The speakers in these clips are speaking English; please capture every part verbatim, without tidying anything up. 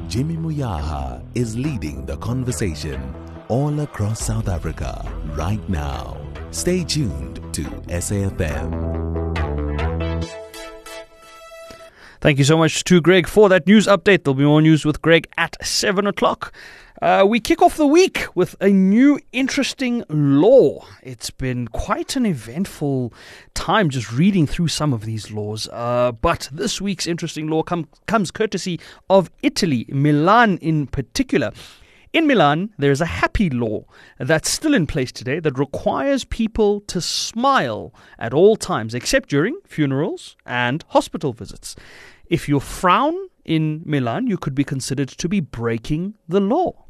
Jimmy Moyaha is leading the conversation all across South Africa right now. Stay tuned to S A F M. Thank you so much to Greg for that news update. There'll be more news with Greg at seven o'clock. Uh, we kick off the week with a new interesting law. It's been quite an eventful time just reading through some of these laws. Uh, but this week's interesting law com- comes courtesy of Italy, Milan in particular. In Milan, there is a happy law that's still in place today that requires people to smile at all times, except during funerals and hospital visits. If you frown in Milan, you could be considered to be breaking the law.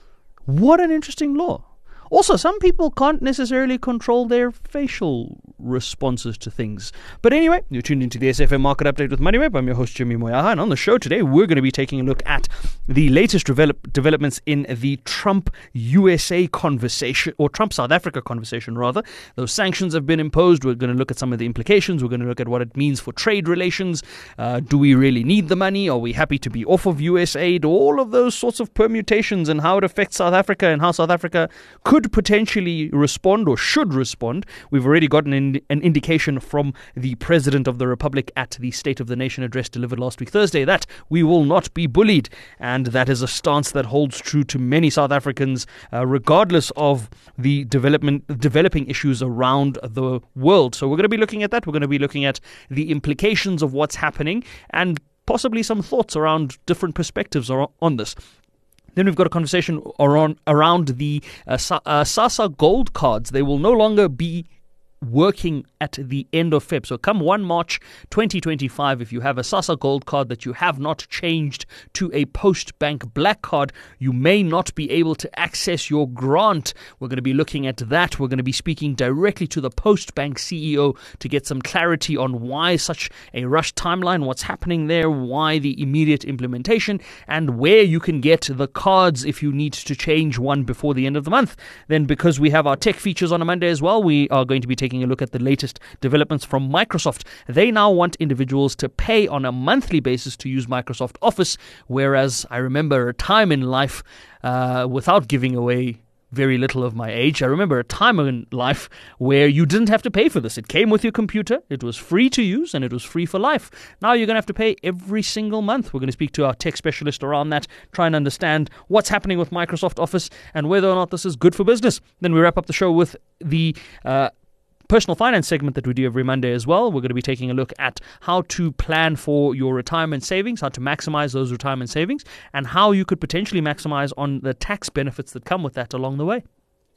What an interesting law. Also, some people can't necessarily control their facial responses to things. But anyway, you're tuned into the S F M Market Update with MoneyWeb. I'm your host, Jimmy Moyaha. And on the show today, we're going to be taking a look at the latest develop- developments in the Trump-U S A conversation, or Trump-South Africa conversation, rather. Those sanctions have been imposed. We're going to look at some of the implications. We're going to look at what it means for trade relations. Uh, do we really need the money? Are we happy to be off of U S aid? All of those sorts of permutations and how it affects South Africa and how South Africa could could potentially respond or should respond. We've already gotten an, an indication from the President of the Republic at the State of the Nation address delivered last week Thursday that we will not be bullied, and that is a stance that holds true to many South Africans uh, regardless of the development developing issues around the world. So we're going to be looking at that. We're going to be looking at the implications of what's happening and possibly some thoughts around different perspectives on this. Then we've got a conversation around, around the uh, Sa- uh, SASSA Gold cards. They will no longer be working at the end of February. So come first of March twenty twenty-five, if you have a SASSA Gold card that you have not changed to a Post Bank Black card, you may not be able to access your grant. We're going to be looking at that. We're going to be speaking directly to the Post Bank C E O to get some clarity on why such a rushed timeline, what's happening there, why the immediate implementation, and where you can get the cards if you need to change one before the end of the month. Then, because we have our tech features on a Monday as well, we are going to be taking Taking a look at the latest developments from Microsoft. They now want individuals to pay on a monthly basis to use Microsoft Office, whereas I remember a time in life, uh, without giving away very little of my age, I remember a time in life where you didn't have to pay for this. It came with your computer, it was free to use, and it was free for life. Now you're going to have to pay every single month. We're going to speak to our tech specialist around that, try and understand what's happening with Microsoft Office and whether or not this is good for business. Then we wrap up the show with the uh, personal finance segment that we do every Monday as well. We're going to be taking a look at how to plan for your retirement savings, how to maximize those retirement savings, and how you could potentially maximize on the tax benefits that come with that along the way.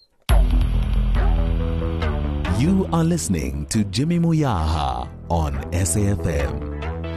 You are listening to Jimmy Moyaha on S A F M.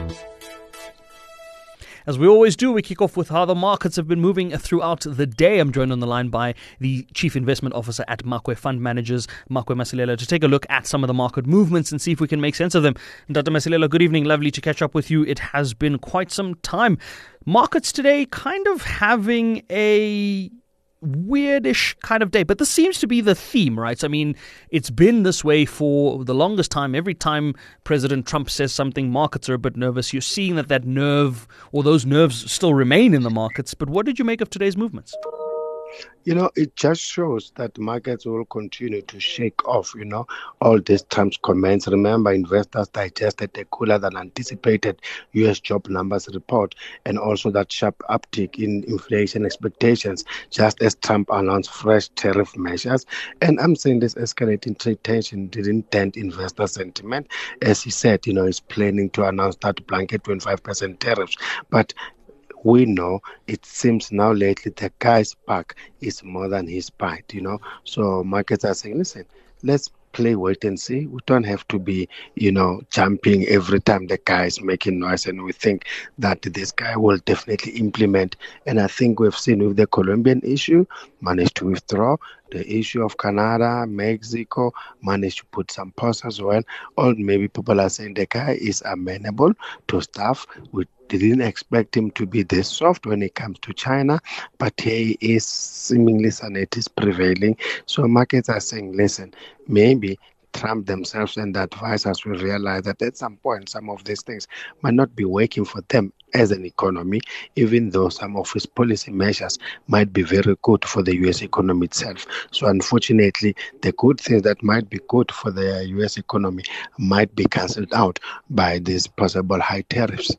As we always do, we kick off with how the markets have been moving throughout the day. I'm joined on the line by the Chief Investment Officer at Makwe Fund Managers, Makwe Masilela, to take a look at some of the market movements and see if we can make sense of them. Doctor Masilela, good evening. Lovely to catch up with you. It has been quite some time. Markets today kind of having a weirdish kind of day, but this seems to be the theme, right? I mean, it's been this way for the longest time. Every time President Trump says something, markets are a bit nervous. You're seeing that that nerve or those nerves still remain in the markets. But what did you make of today's movements? You know, it just shows that markets will continue to shake off, you know, all these Trump's comments. Remember, investors digested a cooler than anticipated U S job numbers report and also that sharp uptick in inflation expectations just as Trump announced fresh tariff measures. And I'm saying this escalating trade tension didn't dent investor sentiment. As he said, you know, he's planning to announce that blanket twenty-five percent tariffs. But we know it seems now lately the guy's back is more than his bite, you know. So markets are saying, listen, let's play wait and see. We don't have to be, you know, jumping every time the guy is making noise, and we think that this guy will definitely implement. And I think we've seen with the Colombian issue, managed to withdraw. The issue of Canada, Mexico, managed to put some pause as well. Or maybe people are saying the guy is amenable to stuff. We didn't expect him to be this soft when it comes to China, but he is seemingly sanity is prevailing. So markets are saying, listen, maybe Trump themselves and the advisors will realize that at some point some of these things might not be working for them as an economy, even though some of his policy measures might be very good for the U S economy itself. So unfortunately, the good things that might be good for the U S economy might be cancelled out by these possible high tariffs.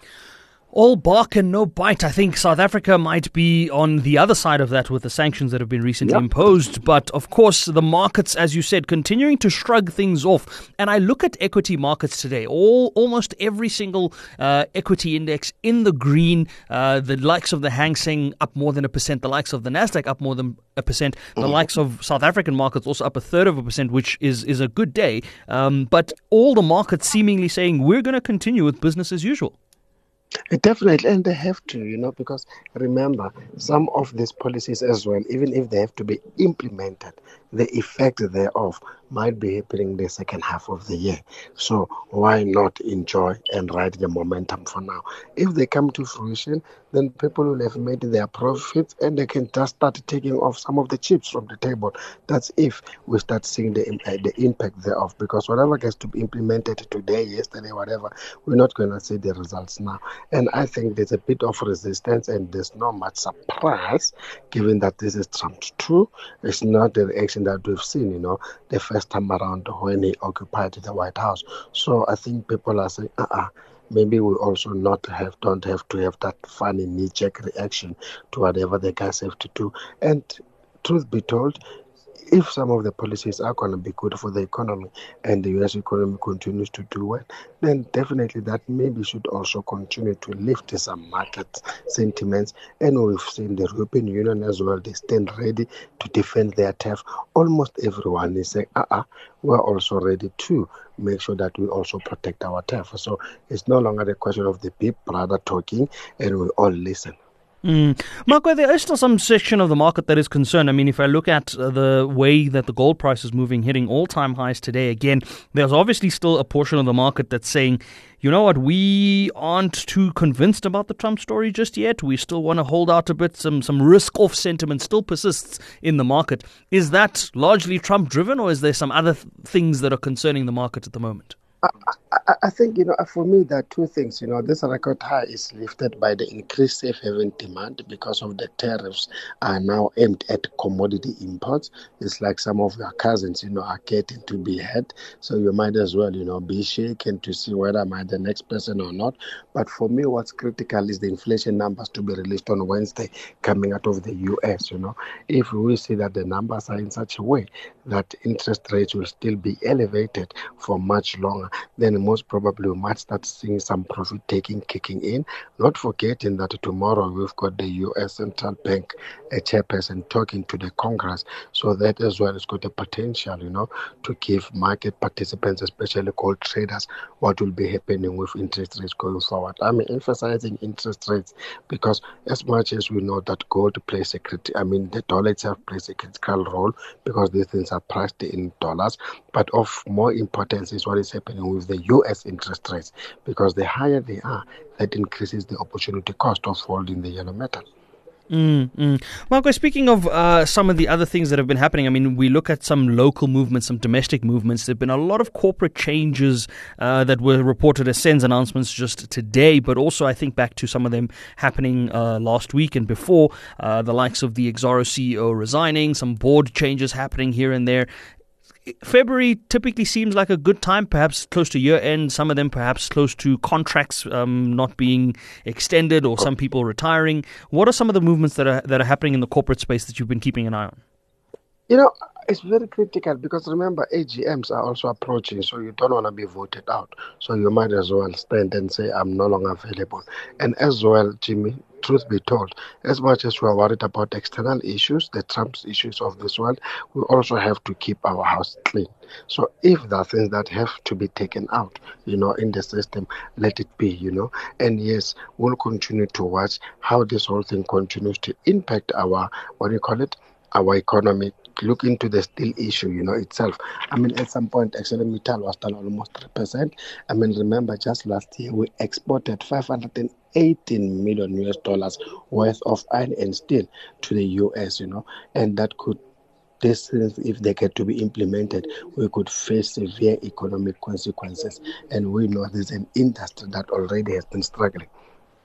All bark and no bite. I think South Africa might be on the other side of that with the sanctions that have been recently yep. imposed. But of course, the markets, as you said, continuing to shrug things off. And I look at equity markets today, all almost every single uh, equity index in the green, uh, the likes of the Hang Seng up more than a percent, the likes of the Nasdaq up more than a percent, the mm-hmm. likes of South African markets also up a third of a percent, which is, is a good day. Um, but all the markets seemingly saying we're going to continue with business as usual. Definitely, and they have to, you know, because remember, some of these policies as well, even if they have to be implemented, the effect thereof might be happening the second half of the year. So why not enjoy and ride the momentum for now? If they come to fruition, then people will have made their profits and they can just start taking off some of the chips from the table. That's if we start seeing the, uh, the impact thereof, because whatever gets to be implemented today, yesterday, whatever, we're not going to see the results now. And I think there's a bit of resistance and there's not much surprise, given that this is Trump's two. It's not the reaction that we've seen, you know, the first time around when he occupied the White House. So I think people are saying, uh-uh, maybe we also not have don't have to have that funny knee-jerk reaction to whatever the guys have to do. And truth be told, if some of the policies are going to be good for the economy and the U S economy continues to do well, then definitely that maybe should also continue to lift some market sentiments. And we've seen the European Union as well, they stand ready to defend their turf. Almost everyone is saying, uh-uh, we're also ready to make sure that we also protect our turf. So it's no longer the question of the big brother talking and we all listen. Mm. Marco, there is still some section of the market that is concerned. I mean, if I look at uh, the way that the gold price is moving, hitting all-time highs today again, there's obviously still a portion of the market that's saying, you know what, we aren't too convinced about the Trump story just yet. We still want to hold out a bit. Some some risk-off sentiment still persists in the market. Is that largely Trump-driven, or is there some other th- things that are concerning the market at the moment? I, I, I think, you know, for me, there are two things. You know, this record high is lifted by the increased safe haven demand because of the tariffs are now aimed at commodity imports. It's like some of your cousins, you know, are getting to be had. So you might as well, you know, be shaken to see whether am I the next person or not. But for me, what's critical is the inflation numbers to be released on Wednesday coming out of the U S, you know. If we see that the numbers are in such a way that interest rates will still be elevated for much longer, then most probably we might start seeing some profit taking kicking in. Not forgetting that tomorrow we've got the U S Central Bank a chairperson talking to the Congress, so that as well has got a potential, you know, to give market participants, especially gold traders, what will be happening with interest rates going forward. I'm emphasizing interest rates because as much as we know that gold plays a critical, I mean the dollar itself plays a critical role because these things are priced in dollars, but of more importance is what is happening with the U S interest rates, because the higher they are, that increases the opportunity cost of holding the yellow metal. Mm, mm. Marco, speaking of uh, some of the other things that have been happening, I mean, we look at some local movements, some domestic movements. There have been a lot of corporate changes uh, that were reported as SENS announcements just today, but also I think back to some of them happening uh, last week and before, uh, the likes of the Exxaro C E O resigning, some board changes happening here and there. February typically seems like a good time, perhaps close to year end, some of them perhaps close to contracts um, not being extended or some people retiring. What are some of the movements that are that are happening in the corporate space that you've been keeping an eye on? You know, it's very critical because remember, A G Ms are also approaching, so you don't want to be voted out. So you might as well stand and say, I'm no longer available. And as well, Jimmy, truth be told, as much as we're worried about external issues, the Trump's issues of this world, we also have to keep our house clean. So if there are things that have to be taken out, you know, in the system, let it be, you know. And yes, we'll continue to watch how this whole thing continues to impact our, what do you call it, our economy. Look into the steel issue, you know, itself. I mean, at some point, actually, metal was down almost three percent. I mean, remember, just last year, we exported five hundred eighteen million U S dollars worth of iron and steel to the U S, you know, and that could, this, if they get to be implemented, we could face severe economic consequences. And we know there's an industry that already has been struggling.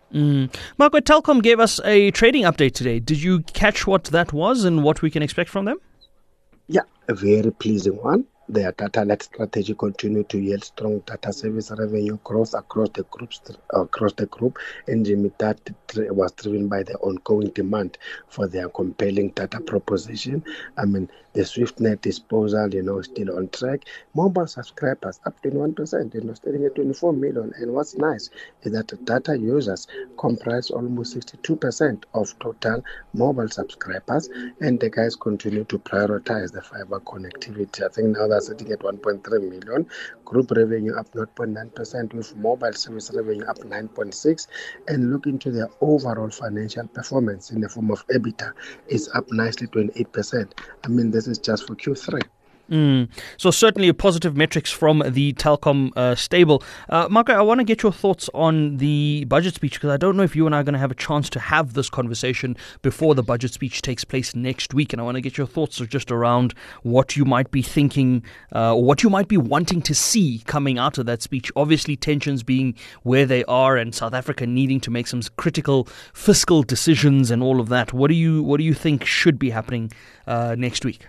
Mm. Marco, Telkom gave us a trading update today. Did you catch what that was and what we can expect from them? Yeah, a very pleasing one. Their data-led strategy continued to yield strong data service revenue growth across the groups, across the group, and that was driven by the ongoing demand for their compelling data proposition. I mean, the SwiftNet disposal, you know, still on track. Mobile subscribers up twenty-one percent, you know, standing at twenty-four million. And what's nice is that data users comprise almost sixty-two percent of total mobile subscribers, and the guys continue to prioritize the fiber connectivity. I think now that's sitting at one point three million. Group revenue up zero point nine percent, with mobile service revenue up nine point six percent. And look into their overall financial performance in the form of EBITDA is up nicely twenty-eight percent. I mean, this is just for Q three. Mm. So certainly positive metrics from the Telkom uh, stable. Uh, Marco, I want to get your thoughts on the budget speech, because I don't know if you and I are going to have a chance to have this conversation before the budget speech takes place next week. And I want to get your thoughts just around what you might be thinking uh, or what you might be wanting to see coming out of that speech. Obviously, tensions being where they are and South Africa needing to make some critical fiscal decisions and all of that. What do you, what do you think should be happening uh, next week?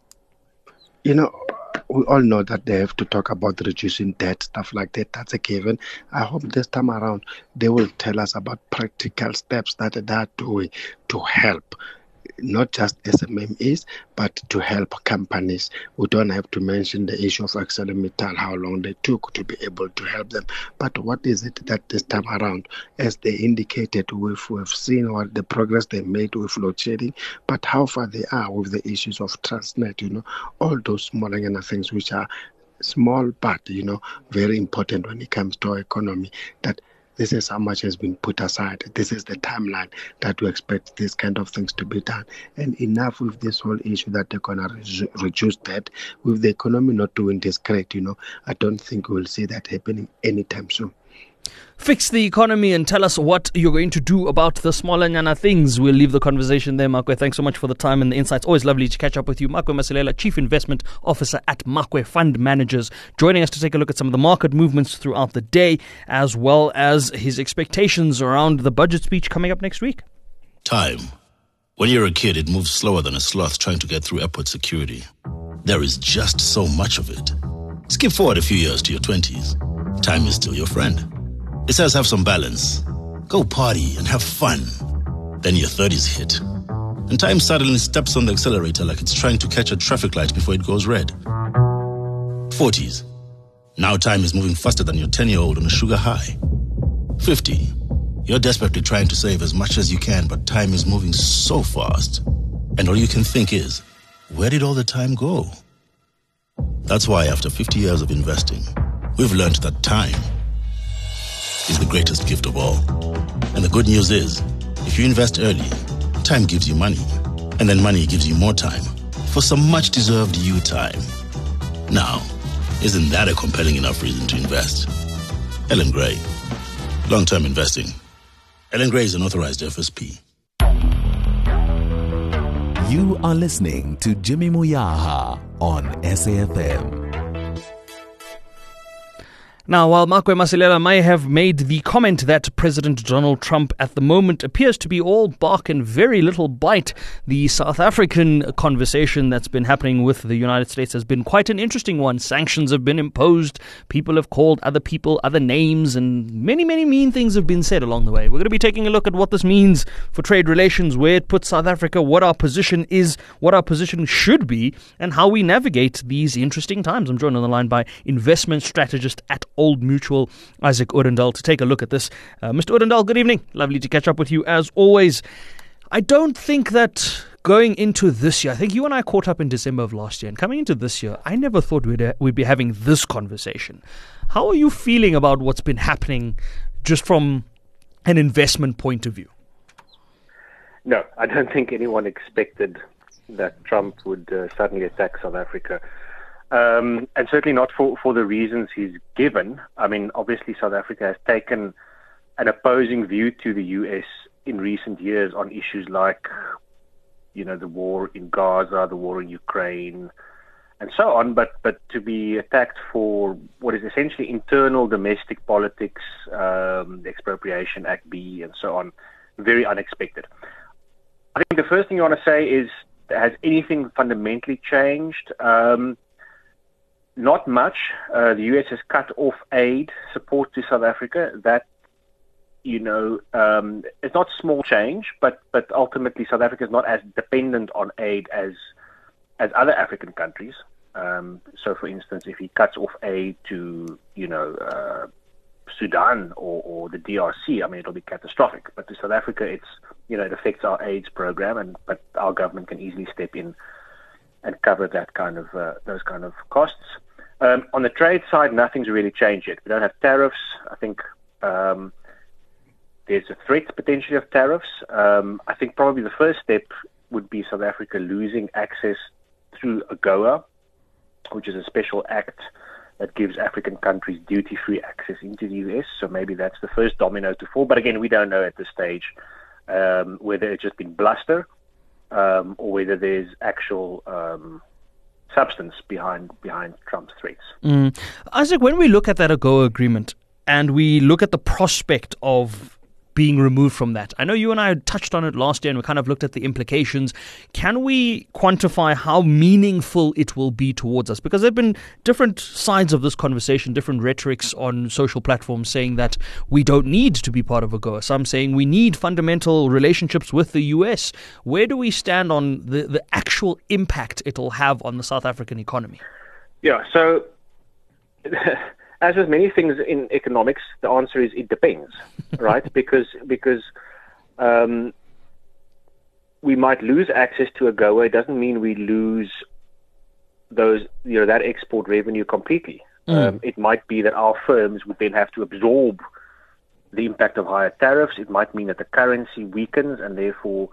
You know, we all know that they have to talk about reducing debt, stuff like that. That's a given. I hope this time around they will tell us about practical steps that they are doing to help, not just S M M Es, but to help companies. We don't have to mention the issue of ArcelorMittal, how long they took to be able to help them. But what is it that this time around, as they indicated, we've, we've seen what the progress they made with load shedding, but how far they are with the issues of Transnet, you know, all those small and things which are small, but, you know, very important when it comes to our economy, that this is how much has been put aside. This is the timeline that we expect these kind of things to be done. And enough with this whole issue that they're going to re- reduce debt. With the economy not doing this great, you know, I don't think we'll see that happening anytime soon. Fix the economy and tell us what you're going to do about the smaller nyana things. We'll leave the conversation there, Makwe. Thanks so much for the time and the insights. Always lovely to catch up with you. Makwe Masilela, Chief Investment Officer at Makwe Fund Managers, joining us to take a look at some of the market movements throughout the day, as well as his expectations around the budget speech coming up next week. Time. When you're a kid, it moves slower than a sloth trying to get through airport security. There is just so much of it. Skip forward a few years to your twenties. Time is still your friend. It says have some balance. Go party and have fun. Then your thirties hit. And time suddenly steps on the accelerator like it's trying to catch a traffic light before it goes red. forties. Now time is moving faster than your ten-year-old on a sugar high. fifty. You're desperately trying to save as much as you can, but time is moving so fast. And all you can think is, where did all the time go? That's why after fifty years of investing, we've learned that time is the greatest gift of all. And the good news is, if you invest early, time gives you money. And then money gives you more time for some much-deserved you time. Now, isn't that a compelling enough reason to invest? Ellen Gray. Long-term investing. Ellen Gray is an authorized F S P. You are listening to Jimmy Muyaha on S A F M. Now, while Makwe Masilela may have made the comment that President Donald Trump at the moment appears to be all bark and very little bite, the South African conversation that's been happening with the United States has been quite an interesting one. Sanctions have been imposed, people have called other people other names, and many, many mean things have been said along the way. We're going to be taking a look at what this means for trade relations, where it puts South Africa, what our position is, what our position should be, and how we navigate these interesting times. I'm joined on the line by investment strategist at Old Mutual, Isaac Odendaal, to take a look at this. Uh, Mister Odendaal, good evening. Lovely to catch up with you as always. I don't think that going into this year, I think you and I caught up in December of last year, and coming into this year, I never thought we'd, uh, we'd be having this conversation. How are you feeling about what's been happening just from an investment point of view? No, I don't think anyone expected that Trump would uh, suddenly attack South Africa. Um, and certainly not for, for the reasons he's given. I mean, obviously South Africa has taken an opposing view to the U S in recent years on issues like, you know, the war in Gaza, the war in Ukraine, and so on, but, but to be attacked for what is essentially internal domestic politics, um, the Expropriation Act B, and so on, very unexpected. I think the first thing you want to say is, has anything fundamentally changed? Um, not much. Uh, the U S has cut off aid support to South Africa. That, you know, um, it's not small change, but, but ultimately South Africa is not as dependent on aid as as other African countries. Um, so, for instance, if he cuts off aid to, you know, uh, Sudan or, or the D R C, I mean, it'll be catastrophic. But to South Africa, it's, you know, it affects our AIDS program, and but our government can easily step in and cover that kind of uh, those kind of costs. Um, on the trade side, nothing's really changed yet. We don't have tariffs. I think um, there's a threat potentially of tariffs. Um, I think probably the first step would be South Africa losing access through AGOA, which is a special act that gives African countries duty-free access into the U S. So maybe that's the first domino to fall. But again, we don't know at this stage um, whether it's just been bluster um, or whether there's actual um, substance behind behind Trump's threats. Mm. Isaac, when we look at that AGOA agreement and we look at the prospect of being removed from that, I know you and I touched on it last year and we kind of looked at the implications. Can we quantify how meaningful it will be towards us? Because there have been different sides of this conversation, different rhetorics on social platforms saying that we don't need to be part of AGOA. Some saying we need fundamental relationships with the U S. Where do we stand on the, the actual impact it'll have on the South African economy? Yeah, so as with many things in economics, the answer is it depends, right? because because um, we might lose access to AGOA. It doesn't mean we lose those, you know, that export revenue completely. Mm. Um, it might be that our firms would then have to absorb the impact of higher tariffs. It might mean that the currency weakens and therefore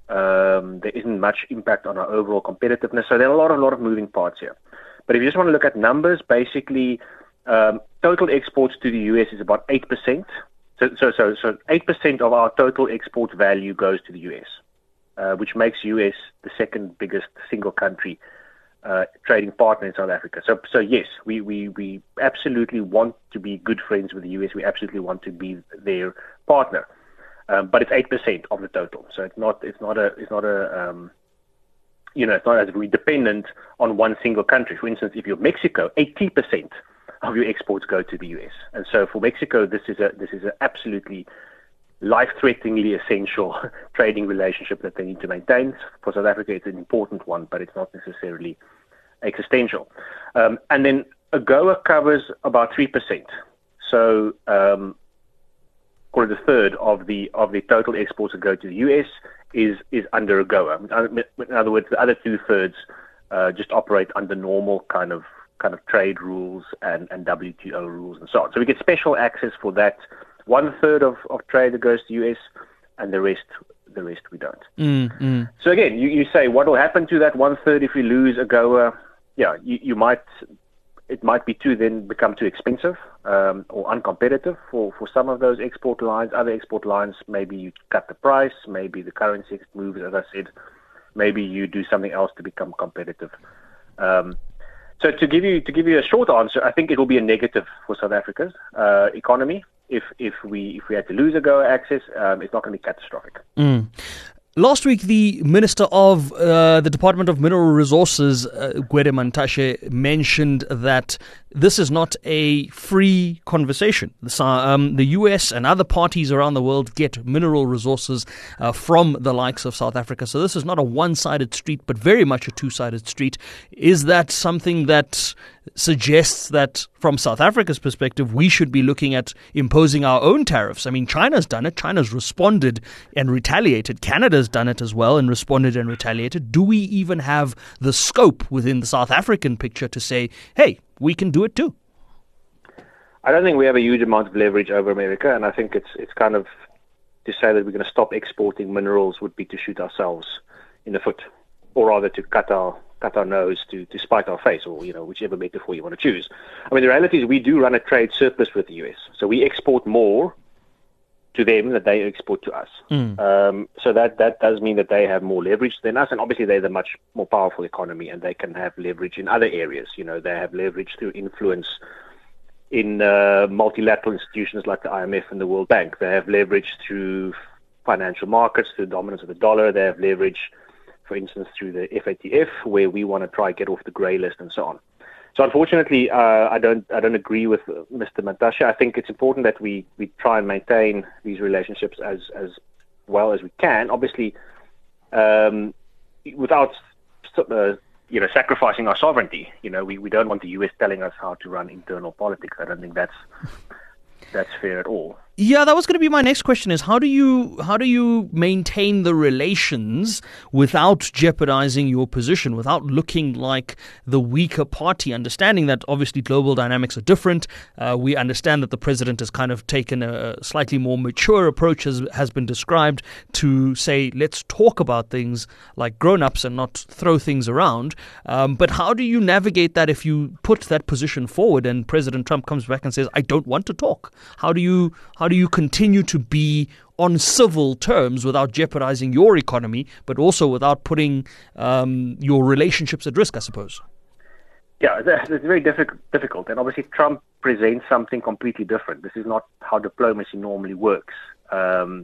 um, there isn't much impact on our overall competitiveness. So there are a lot, a lot of moving parts here. But if you just want to look at numbers, basically, Um, total exports to the U S is about eight percent. So, so, so, so eight percent of our total export value goes to the U S, uh, which makes U S the second biggest single country uh, trading partner in South Africa. So, so yes, we, we, we absolutely want to be good friends with the U S. We absolutely want to be their partner. Um, but it's eight percent of the total. So it's not, it's not a, it's not a, um, you know, it's not as if we're dependent on one single country. For instance, if you're Mexico, eighty percent of your exports go to the U S. And so for Mexico, this is a this is an absolutely life-threateningly essential trading relationship that they need to maintain. For South Africa, it's an important one, but it's not necessarily existential. Um, and then AGOA covers about three percent. So um, call it a third of the of the total exports that go to the U S is is under AGOA. In other words, the other two-thirds uh, just operate under normal kind of kind of trade rules and, and W T O rules and so on. So we get special access for that one third of, of trade that goes to the U S, and the rest the rest we don't. Mm, mm. So again, you, you say what will happen to that one third if we lose AGOA? Yeah, you, you might it might be too then become too expensive um, or uncompetitive for, for some of those export lines. Other export lines, maybe you cut the price, maybe the currency moves, as I said, maybe you do something else to become competitive. Um, So to give you to give you a short answer, I think it will be a negative for South Africa's uh, economy if if we if we had to lose AGOA access. Um, it's not going to be catastrophic. Mm. Last week, the Minister of uh, the Department of Mineral Resources, uh, Gwede Mantashe, mentioned that this is not a free conversation. The, um, the U S and other parties around the world get mineral resources uh, from the likes of South Africa. So this is not a one-sided street, but very much a two-sided street. Is that something that suggests that from South Africa's perspective, we should be looking at imposing our own tariffs? I mean, China's done it. China's responded and retaliated. Canada's done it as well and responded and retaliated. Do we even have the scope within the South African picture to say, hey, we can do it too? I don't think we have a huge amount of leverage over America, and I think it's it's kind of to say that we're going to stop exporting minerals would be to shoot ourselves in the foot, or rather to cut our cut our nose to, to spite our face, or you know whichever metaphor you want to choose. I mean, the reality is we do run a trade surplus with the U S, so we export more to them that they export to us. Mm. Um, so that, that does mean that they have more leverage than us, and obviously they're the much more powerful economy, and they can have leverage in other areas. You know, they have leverage through influence in uh, multilateral institutions like the I M F and the World Bank. They have leverage through financial markets, through the dominance of the dollar. They have leverage, for instance, through the F A T F, where we want to try get off the grey list and so on. So unfortunately, uh, I don't I don't agree with Mister Mantashe. I think it's important that we, we try and maintain these relationships as, as well as we can. Obviously, um, without uh, you know sacrificing our sovereignty. You know, we, we don't want the U S telling us how to run internal politics. I don't think that's that's fair at all. Yeah, that was going to be my next question is how do you how do you maintain the relations without jeopardizing your position, without looking like the weaker party, understanding that obviously global dynamics are different. Uh, we understand that the president has kind of taken a slightly more mature approach, as has been described, to say, let's talk about things like grown-ups and not throw things around. Um, but how do you navigate that if you put that position forward and President Trump comes back and says, I don't want to talk? How do you how do you continue to be on civil terms without jeopardizing your economy, but also without putting um, your relationships at risk, I suppose? Yeah, it's very difficult. And obviously Trump presents something completely different. This is not how diplomacy normally works. Um,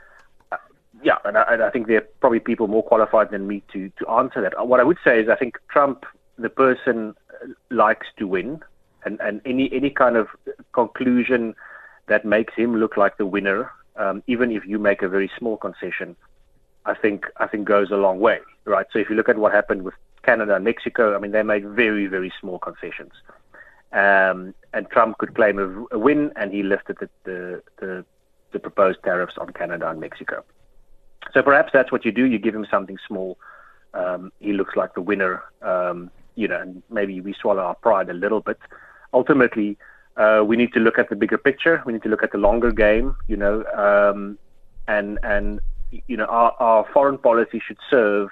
yeah, and I, I think there are probably people more qualified than me to, to answer that. What I would say is I think Trump, the person, likes to win. And, and any, any kind of conclusion that makes him look like the winner, um, even if you make a very small concession, I think I think goes a long way, right? So if you look at what happened with Canada and Mexico, I mean, they made very, very small concessions. Um, and Trump could claim a, a win, and he lifted the, the, the, the proposed tariffs on Canada and Mexico. So perhaps that's what you do. You give him something small. Um, he looks like the winner, um, you know, and maybe we swallow our pride a little bit. Ultimately, Uh, we need to look at the bigger picture. We need to look at the longer game, you know, um, and, and you know, our, our foreign policy should serve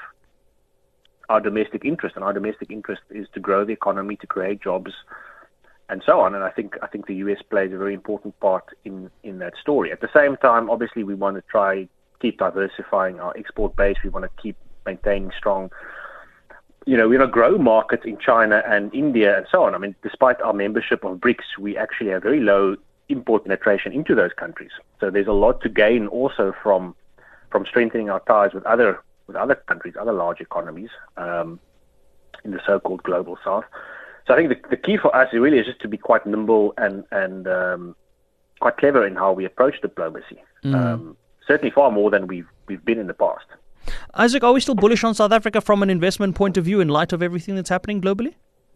our domestic interest, and our domestic interest is to grow the economy, to create jobs, and so on. And I think I think the U S plays a very important part in, in that story. At the same time, obviously, we want to try keep diversifying our export base. We want to keep maintaining strong, you know, we want to grow markets in China and India and so on. I mean, despite our membership of BRICS, we actually have very low import penetration into those countries. So there's a lot to gain also from from strengthening our ties with other with other countries, other large economies um, in the so-called global south. So I think the, the key for us really is just to be quite nimble and and um, quite clever in how we approach diplomacy. Mm. Um, certainly far more than we've we've been in the past. Isaac, are we still bullish on South Africa from an investment point of view in light of everything that's happening globally?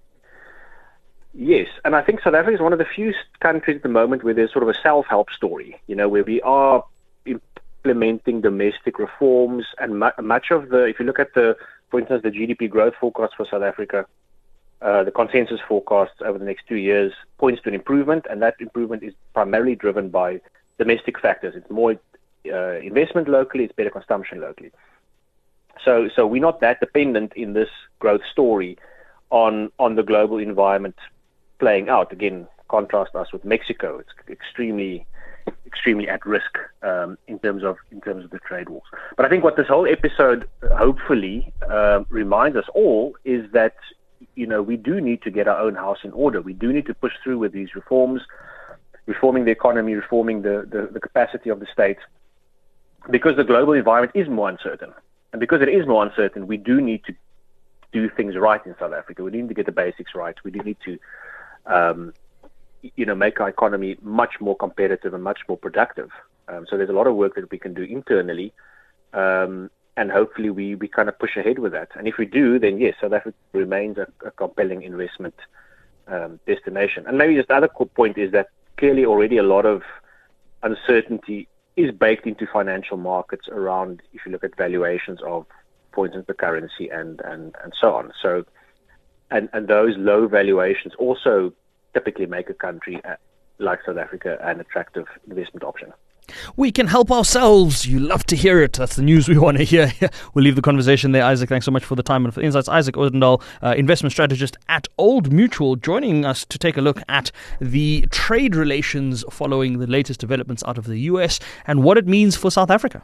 Yes, and I think South Africa is one of the few countries at the moment where there's sort of a self-help story, you know, where we are implementing domestic reforms, and mu- much of the, if you look at the, for instance, the G D P growth forecast for South Africa, uh, the consensus forecast over the next two years points to an improvement, and that improvement is primarily driven by domestic factors. It's more uh, investment locally, it's better consumption locally. So, so we're not that dependent in this growth story on on the global environment playing out. Again, contrast us with Mexico; it's extremely, extremely at risk um, in terms of in terms of the trade wars. But I think what this whole episode hopefully uh, reminds us all is that you know we do need to get our own house in order. We do need to push through with these reforms, reforming the economy, reforming the the, the capacity of the state, because the global environment is more uncertain. And because it is more uncertain, we do need to do things right in South Africa. We need to get the basics right. We do need to, um, you know, make our economy much more competitive and much more productive. Um, so there's a lot of work that we can do internally, um, and hopefully we, we kind of push ahead with that. And if we do, then yes, South Africa remains a, a compelling investment um, destination. And maybe just the other point is that clearly already a lot of uncertainty is baked into financial markets around, if you look at valuations of, for instance, the currency and, and, and so on. So, and, and those low valuations also typically make a country like South Africa an attractive investment option. We can help ourselves. You love to hear it. That's the news we want to hear. We'll leave the conversation there. Isaac, thanks so much for the time and for the insights. Isaac Odendaal, uh, investment strategist at Old Mutual, joining us to take a look at the trade relations following the latest developments out of the U S and what it means for South Africa.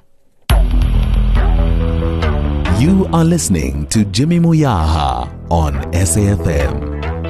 You are listening to Jimmy Moyaha on S A F M.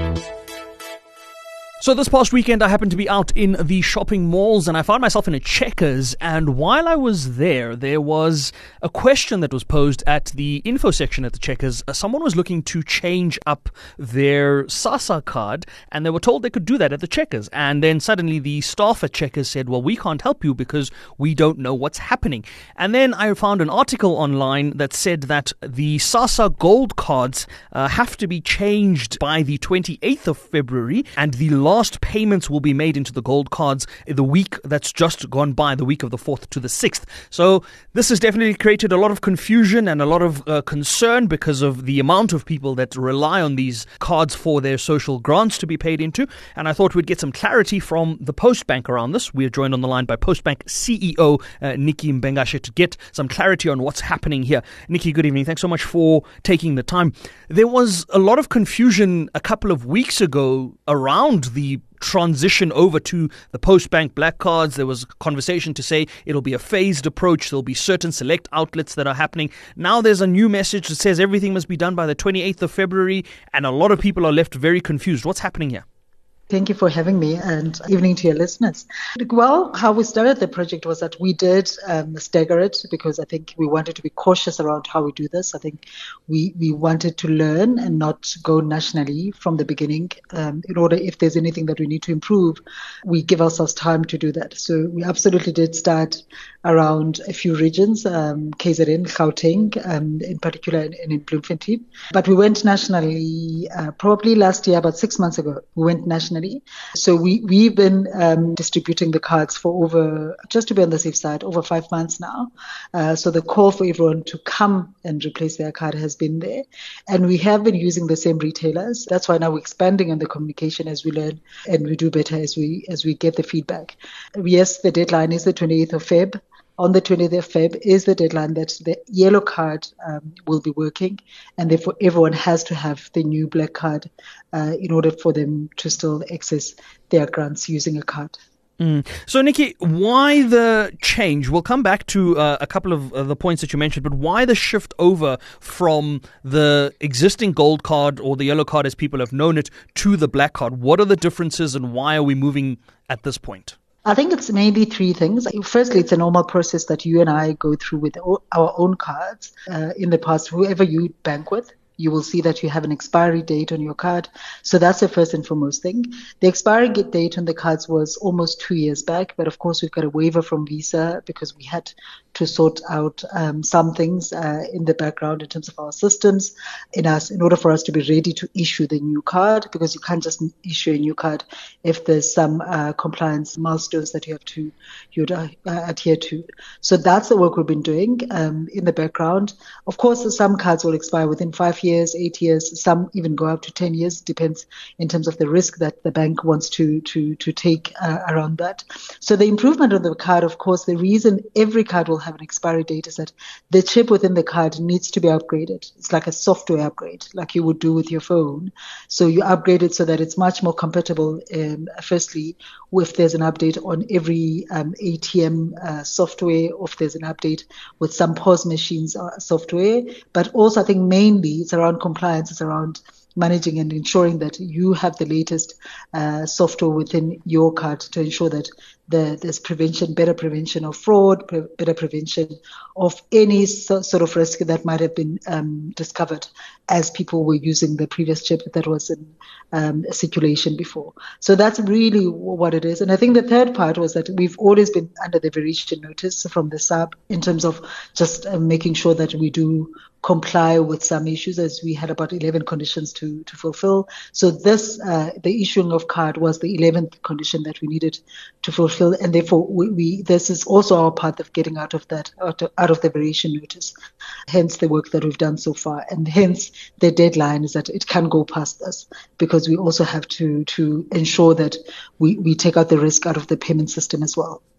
So this past weekend, I happened to be out in the shopping malls and I found myself in a Checkers. And while I was there, there was a question that was posed at the info section at the Checkers. Uh, someone was looking to change up their SASSA card and they were told they could do that at the Checkers. And then suddenly the staff at Checkers said, well, we can't help you because we don't know what's happening. And then I found an article online that said that the SASSA gold cards uh, have to be changed by the twenty-eighth of February and the last payments will be made into the gold cards in the week that's just gone by, the week of the fourth to the sixth. So this has definitely created a lot of confusion and a lot of uh, concern because of the amount of people that rely on these cards for their social grants to be paid into. And I thought we'd get some clarity from the Postbank around this. We are joined on the line by Postbank C E O uh, Nikki Mbengashe to get some clarity on what's happening here. Nikki, good evening. Thanks so much for taking the time. There was a lot of confusion a couple of weeks ago around the the transition over to the Postbank black cards. There was conversation to say it'll be a phased approach. There'll be certain select outlets that are happening. Now there's a new message that says everything must be done by the twenty-eighth of February, and a lot of people are left very confused. What's happening here? Thank you for having me, and evening to your listeners. Well, how we started the project was that we did um, stagger it because I think we wanted to be cautious around how we do this. I think we, we wanted to learn and not go nationally from the beginning. Um, in order, if there's anything that we need to improve, we give ourselves time to do that. So we absolutely did start around a few regions, um, K Z N, Gauteng, um, in particular, and in, in Bloemfontein. But we went nationally uh, probably last year, about six months ago. We went nationally. So we, we've been um, distributing the cards for over, just to be on the safe side, over five months now. Uh, so the call for everyone to come and replace their card has been there. And we have been using the same retailers. That's why now we're expanding on the communication as we learn and we do better as we as we get the feedback. Yes, the deadline is the twenty-eighth of February. On the twentieth of February is the deadline that the yellow card um, will be working, and therefore everyone has to have the new black card uh, in order for them to still access their grants using a card. Mm. So, Nikki, why the change? We'll come back to uh, a couple of uh, the points that you mentioned, but why the shift over from the existing gold card or the yellow card as people have known it to the black card? What are the differences and why are we moving at this point? I think it's mainly three things. Firstly, it's a normal process that you and I go through with our own cards. Uh, in the past, whoever you bank with, you will see that you have an expiry date on your card. So that's the first and foremost thing. The expiry date on the cards was almost two years back, but of course we've got a waiver from Visa because we had to sort out um, some things uh, in the background in terms of our systems in us in order for us to be ready to issue the new card, because you can't just issue a new card if there's some uh, compliance milestones that you have to you uh, adhere to. So that's the work we've been doing um, in the background. Of course, some cards will expire within five years, eight years, some even go up to ten years. Depends in terms of the risk that the bank wants to to to take uh, around that. So the improvement of the card, of course, the reason every card will have an expiry date is that the chip within the card needs to be upgraded. It's like a software upgrade, like you would do with your phone. So you upgrade it so that it's much more compatible. Um, firstly, if there's an update on every um, A T M uh, software, or if there's an update with some P O S machines uh, software, but also I think mainly it's around compliance, it's around managing and ensuring that you have the latest uh, software within your card to ensure that the, there's prevention, better prevention of fraud, pre- better prevention of any so, sort of risk that might have been um, discovered as people were using the previous chip that was in um, circulation before. So that's really what it is. And I think the third part was that we've always been under the variation notice from the S A B in terms of just uh, making sure that we do comply with some issues, as we had about eleven conditions to, to fulfill. So this, uh, the issuing of card was the eleventh condition that we needed to fulfill. And therefore, we, we this is also our path of getting out of that, out of, out of the variation notice. Hence the work that we've done so far. And hence the deadline is that it can go past us, because we also have to, to ensure that we, we take out the risk out of the payment system as well.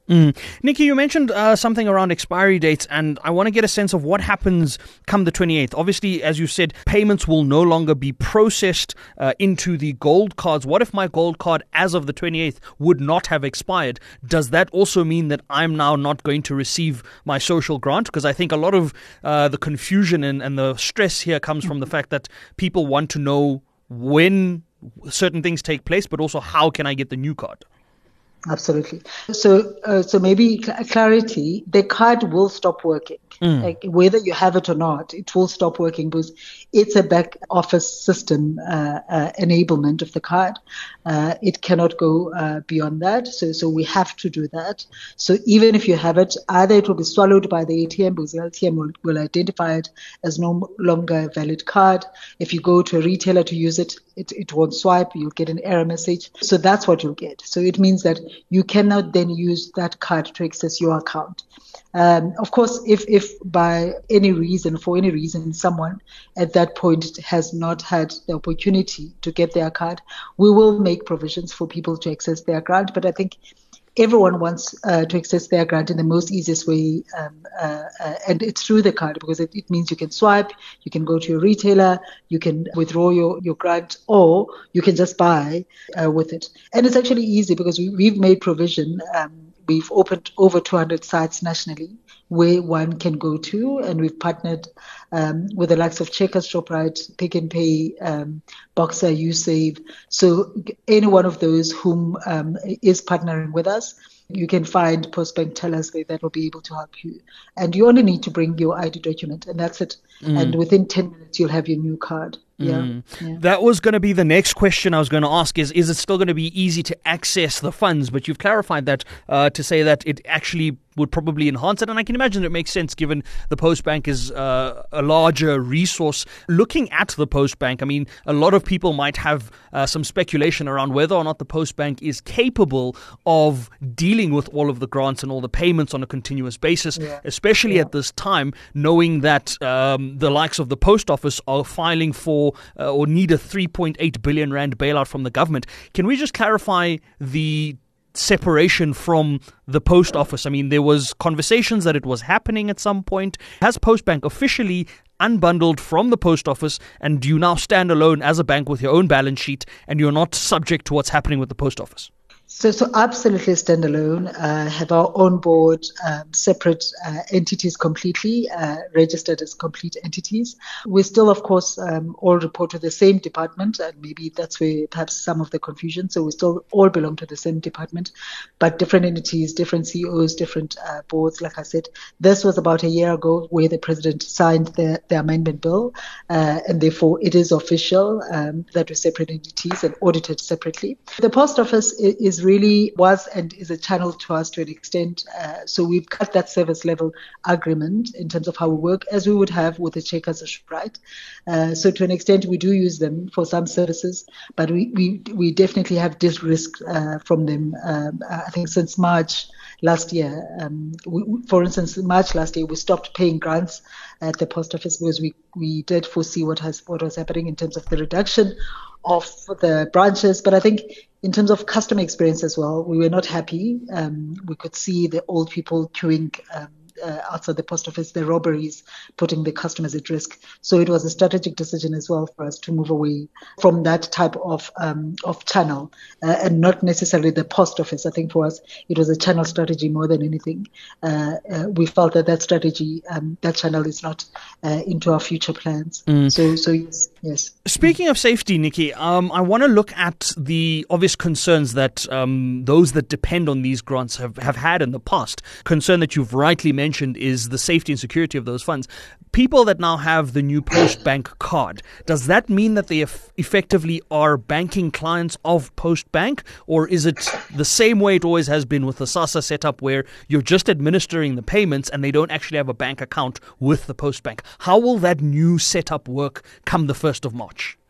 Mm. Nikki, you mentioned uh, something around expiry dates, and I want to get a sense of what happens come the twenty-eighth. Obviously, as you said, payments will no longer be processed uh, into the gold cards. What if my gold card as of the twenty-eighth would not have expired? Does that also mean that I'm now not going to receive my social grant? Because I think a lot of uh, the confusion and, and the stress here comes from the fact that people want to know when certain things take place, but also how can I get the new card? Absolutely. So, uh, so maybe cl- clarity, the card will stop working. Mm. Like, whether you have it or not, it will stop working because it's a back office system uh, uh, enablement of the card. Uh, it cannot go uh, beyond that. So, so we have to do that. So even if you have it, either it will be swallowed by the A T M because the L T M will, will identify it as no longer a valid card. If you go to a retailer to use it, it, it won't swipe. You'll get an error message. So that's what you'll get. So it means that you cannot then use that card to access your account. Um, of course, if, if by any reason, for any reason, someone at that point has not had the opportunity to get their card, we will make provisions for people to access their grant. But I think everyone wants uh, to access their grant in the most easiest way, um, uh, uh, and it's through the card because it, it means you can swipe, you can go to your retailer, you can withdraw your, your grant, or you can just buy uh, with it. And it's actually easy because we, we've made provision. Um, we've opened over two hundred sites nationally where one can go to, and we've partnered um, with the likes of Checkers, Shoprite, Pick n Pay, um, Boxer, USave. So any one of those whom um, is partnering with us, you can find Postbank tellers there that will be able to help you. And you only need to bring your I D document, and that's it. Mm. And within ten minutes, you'll have your new card. Yeah. Mm. yeah. That was going to be the next question I was going to ask is, is it still going to be easy to access the funds? But you've clarified that uh, to say that it actually would probably enhance it. And I can imagine it makes sense given the Postbank is uh, a larger resource. Looking at the Postbank, I mean, a lot of people might have uh, some speculation around whether or not the Postbank is capable of dealing with all of the grants and all the payments on a continuous basis, yeah. especially yeah. at this time, knowing that um, the likes of the Post Office are filing for uh, or need a three point eight billion rand bailout from the government. Can we just clarify the separation from the Post Office? I mean, there was conversations that it was happening at some point. Has Postbank officially unbundled from the Post Office, and do you now stand alone as a bank with your own balance sheet and you're not subject to what's happening with the Post Office? So, so absolutely standalone, uh, have our own board, um, separate uh, entities completely, uh, registered as complete entities. We still, of course, um, all report to the same department, and maybe that's where perhaps some of the confusion. So we still all belong to the same department, but different entities, different C E Os, different uh, boards. Like I said, this was about a year ago where the president signed the, the amendment bill, uh, and therefore it is official um, that we're separate entities and audited separately. The Post Office is really was and is a channel to us to an extent. Uh, so we've cut that service level agreement in terms of how we work, as we would have with the Checkers or Shoprite. Uh, so to an extent, we do use them for some services, but we we, we definitely have de-risked uh, from them. Um, I think since March last year, um, we, for instance, in March last year, we stopped paying grants at the Post Office because we, we did foresee what has what was happening in terms of the reduction of the branches. But I think in terms of customer experience as well, we were not happy. Um, we could see the old people queuing um, uh, outside the Post Office, the robberies, putting the customers at risk. So it was a strategic decision as well for us to move away from that type of um, of channel uh, and not necessarily the Post Office. I think for us, it was a channel strategy more than anything. Uh, uh, we felt that that strategy, um, that channel is not uh, into our future plans. Mm. So, so yes, yes. Speaking of safety, Nikki, um, I want to look at the obvious concerns that um, those that depend on these grants have, have had in the past. Concern that you've rightly mentioned is the safety and security of those funds. People that now have the new Postbank card, does that mean that they eff- effectively are banking clients of Postbank, or is it the same way it always has been with the SASSA setup where you're just administering the payments and they don't actually have a bank account with the Postbank? How will that new setup work come the first of March?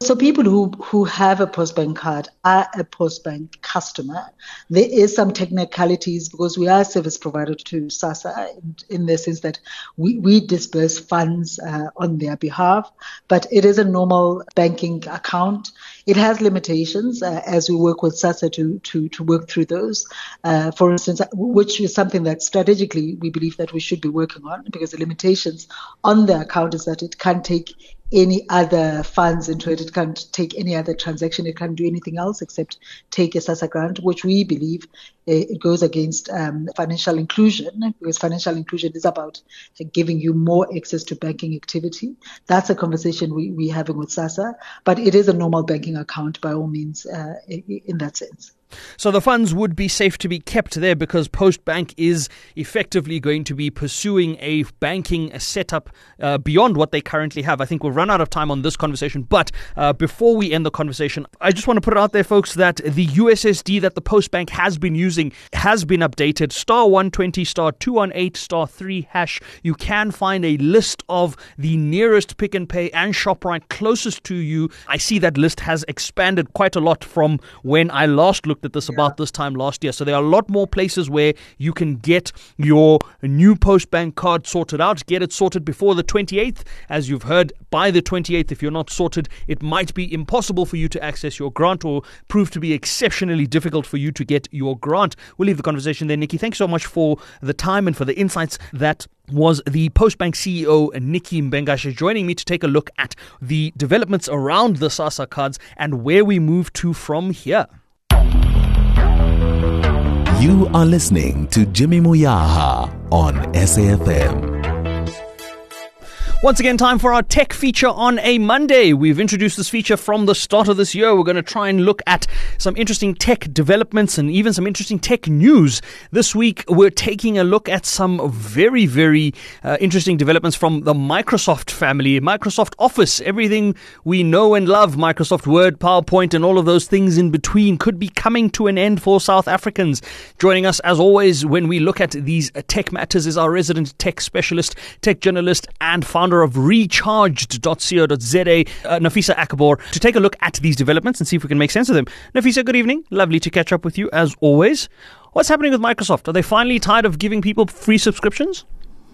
So people who, who have a Postbank card are a Postbank customer. There is some technicalities because we are a service provider to SASSA in, in the sense that we, we disperse funds uh, on their behalf, but it is a normal banking account. It has limitations uh, as we work with SASSA to, to, to work through those. Uh, for instance, which is something that strategically we believe that we should be working on, because the limitations on the account is that it can't take any other funds into it. It can't take any other transaction. It can't do anything else except take a SASSA grant, which we believe it goes against um, financial inclusion, because financial inclusion is about giving you more access to banking activity. That's a conversation we, we're having with SASSA, but it is a normal banking account by all means uh, in that sense. So the funds would be safe to be kept there because Postbank is effectively going to be pursuing a banking setup uh, beyond what they currently have. I think we'll run out of time on this conversation, but uh, before we end the conversation, I just want to put it out there, folks, that the U S S D that the Postbank has been using has been updated. Star one twenty, star two one eight, star three hash. You can find a list of the nearest Pick n Pay and ShopRite closest to you. I see that list has expanded quite a lot from when I last looked at this yeah. about this time last year. So there are a lot more places where you can get your new Postbank card sorted out. Get it sorted before the twenty-eighth. As you've heard, by the twenty-eighth, if you're not sorted, it might be impossible for you to access your grant or prove to be exceptionally difficult for you to get your grant. We'll leave the conversation there, Nikki. Thanks so much for the time and for the insights. That was the Postbank C E O, Nikki Mbengashe, joining me to take a look at the developments around the SASSA cards and where we move to from here. You are listening to Jimmy Moyaha on S A F M. Once again, time for our tech feature on a Monday. We've introduced this feature from the start of this year. We're going to try and look at some interesting tech developments and even some interesting tech news. This week, we're taking a look at some very, very uh, interesting developments from the Microsoft family. Microsoft Office, everything we know and love, Microsoft Word, PowerPoint, and all of those things in between could be coming to an end for South Africans. Joining us, as always, when we look at these tech matters is our resident tech specialist, tech journalist, and founder of recharged dot co dot za, uh, Nafisa Akabor, to take a look at these developments and see if we can make sense of them. Nafisa, good evening. Lovely to catch up with you as always. What's happening with Microsoft? Are they finally tired of giving people free subscriptions?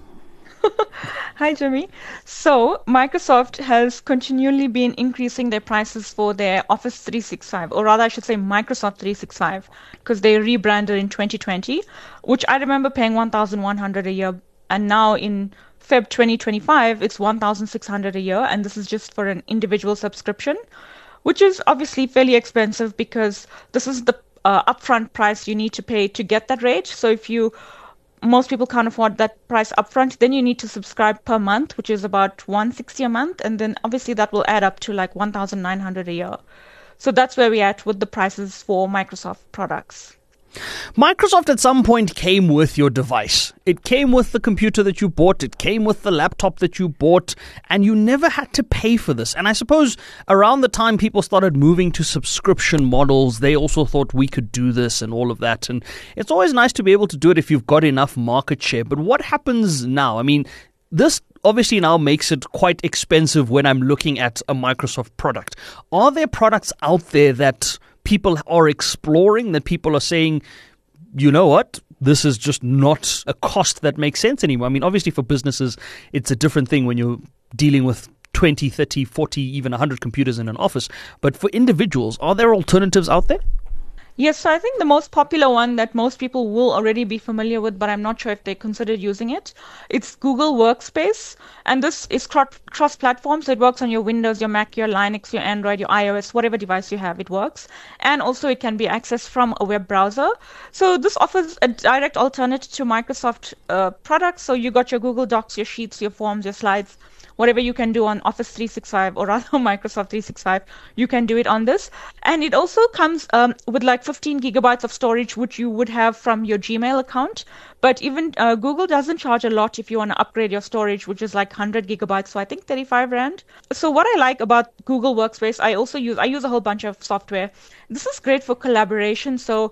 Hi, Jimmy. So Microsoft has continually been increasing their prices for their Office three sixty-five, or rather I should say Microsoft three sixty-five, because they rebranded in twenty twenty, which I remember paying one thousand one hundred dollars a year, and now in February twenty twenty-five, it's one thousand six hundred dollars a year, and this is just for an individual subscription, which is obviously fairly expensive because this is the uh, upfront price you need to pay to get that rate. So if you, most people can't afford that price upfront, then you need to subscribe per month, which is about one hundred sixty dollars a month, and then obviously that will add up to like one thousand nine hundred dollars a year. So that's where we're at with the prices for Microsoft products. Microsoft at some point came with your device. It came with the computer that you bought. It came with the laptop that you bought, and you never had to pay for this. And I suppose around the time people started moving to subscription models, they also thought we could do this and all of that. And it's always nice to be able to do it if you've got enough market share. But what happens now? I mean, this obviously now makes it quite expensive when I'm looking at a Microsoft product. Are there products out there that people are exploring, that people are saying, you know what, this is just not a cost that makes sense anymore? I mean, obviously for businesses, it's a different thing when you're dealing with twenty, thirty, forty, even one hundred computers in an office. But for individuals, are there alternatives out there? Yes, so I think the most popular one that most people will already be familiar with, but I'm not sure if they considered using it, it's Google Workspace. And this is cross-platform, so it works on your Windows, your Mac, your Linux, your Android, your iOS, whatever device you have, it works. And also it can be accessed from a web browser. So this offers a direct alternative to Microsoft uh, products. So you got your Google Docs, your Sheets, your Forms, your Slides, whatever you can do on Office three sixty-five, or rather Microsoft three sixty-five, you can do it on this. And it also comes um, with like fifteen gigabytes of storage, which you would have from your Gmail account. But even uh, Google doesn't charge a lot if you want to upgrade your storage, which is like one hundred gigabytes, so I think thirty-five rand. So what I like about Google Workspace, I also use, I use a whole bunch of software. This is great for collaboration. So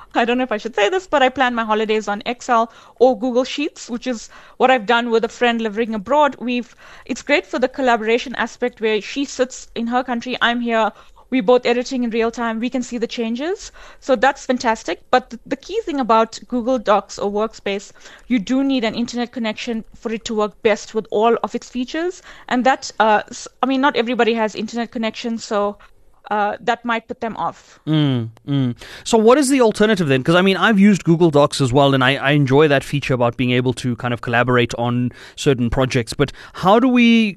I don't know if I should say this, but I plan my holidays on Excel or Google Sheets, which is what I've done with a friend living abroad. We've it's great for the collaboration aspect where she sits in her country, I'm here. We're both editing in real time. We can see the changes. So that's fantastic. But the key thing about Google Docs or Workspace, you do need an internet connection for it to work best with all of its features. And that, uh, I mean, not everybody has internet connection, so uh, that might put them off. Mm, mm. So what is the alternative then? Because, I mean, I've used Google Docs as well, and I, I enjoy that feature about being able to kind of collaborate on certain projects. But how do we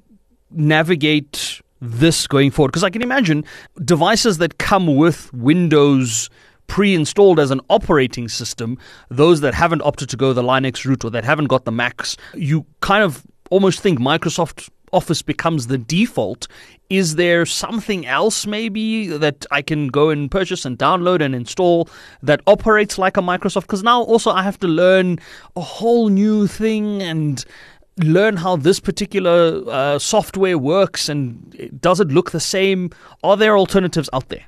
navigate this going forward? Because I can imagine devices that come with Windows pre-installed as an operating system, those that haven't opted to go the Linux route or that haven't got the Macs, you kind of almost think Microsoft Office becomes the default. Is there something else maybe that I can go and purchase and download and install that operates like a Microsoft? Because now also I have to learn a whole new thing and learn how this particular uh, software works, and does it look the same? Are there alternatives out there?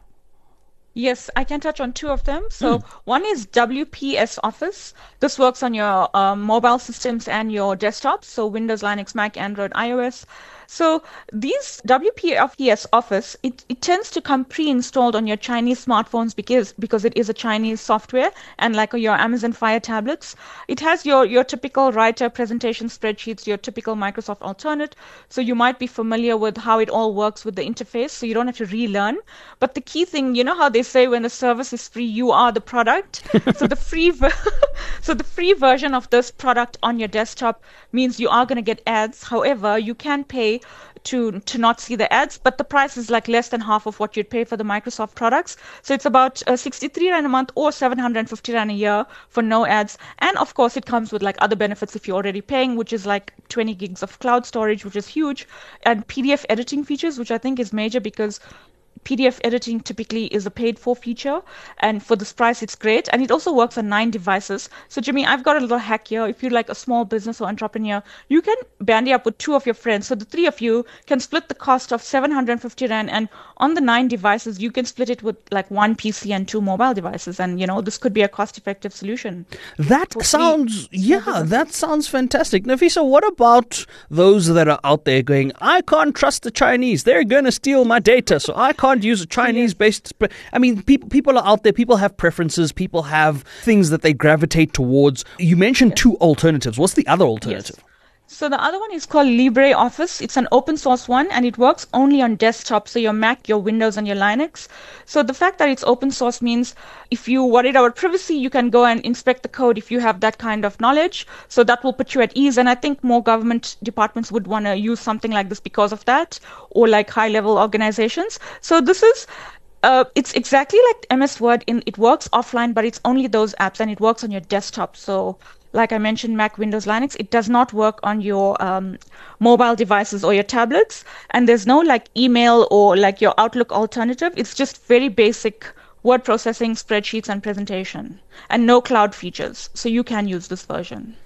Yes, I can touch on two of them. So Mm. one is W P S Office. This works on your um, mobile systems and your desktops, so Windows, Linux, Mac, Android, iOS. So these W P S Office, it, it tends to come pre-installed on your Chinese smartphones because because it is a Chinese software, and like your Amazon Fire tablets. It has your, your typical writer, presentation, spreadsheets, your typical Microsoft alternate. So you might be familiar with how it all works with the interface, so you don't have to relearn. But the key thing, you know how they say when the service is free, you are the product. so the free ver- so the free version of this product on your desktop means you are going to get ads. However, you can pay to to not see the ads, but the price is like less than half of what you'd pay for the Microsoft products. So it's about uh, sixty-three rand a month or seven hundred fifty rand a year for no ads. And of course, it comes with like other benefits if you're already paying, which is like twenty gigs of cloud storage, which is huge, and P D F editing features, which I think is major because P D F editing typically is a paid for feature, and for this price it's great, and it also works on nine devices. So Jimmy, I've got a little hack here. If you're like a small business or entrepreneur, you can bandy up with two of your friends, so the three of you can split the cost of seven hundred fifty rand, and on the nine devices you can split it with like one P C and two mobile devices, and you know this could be a cost-effective solution. That sounds yeah that sounds fantastic. Nafisa, what about those that are out there going, I can't trust the Chinese, they're going to steal my data, so I can't use a Chinese-based... I mean, people people are out there, people have preferences, people have things that they gravitate towards. You mentioned yes. two alternatives. What's the other alternative? Yes. So the other one is called LibreOffice. It's an open source one, and it works only on desktop, so your Mac, your Windows, and your Linux. So the fact that it's open source means if you worried about privacy, you can go and inspect the code if you have that kind of knowledge. So that will put you at ease, and I think more government departments would want to use something like this because of that, or like high-level organizations. So this is... Uh, it's exactly like M S Word. In it works offline, but it's only those apps, and it works on your desktop. So like I mentioned, Mac, Windows, Linux, it does not work on your um, mobile devices or your tablets. And there's no like email or like your Outlook alternative. It's just very basic word processing, spreadsheets, and presentation, and no cloud features. So you can use this version,